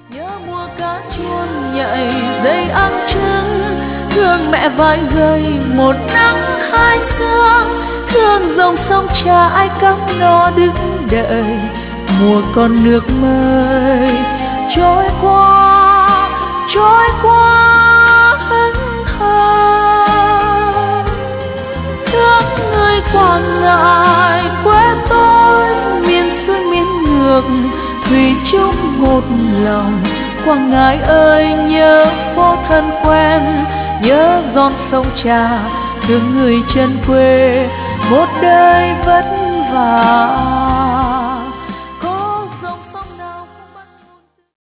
Nhớ mùa cá chuôn nhảy dây ăn trứng, thương mẹ vai gầy một nắng hai sương, thương dòng sông cha ai cắm no đứng đợi, mùa con nước mây trôi qua hững hờ. Thương người Quảng Ngãi quê tôi miền xuôi miền ngược, thủy chung một lòng. Quảng Ngãi ơi nhớ phố thân quen, nhớ giòn sông Trà, thương người chân quê một đời vất vả.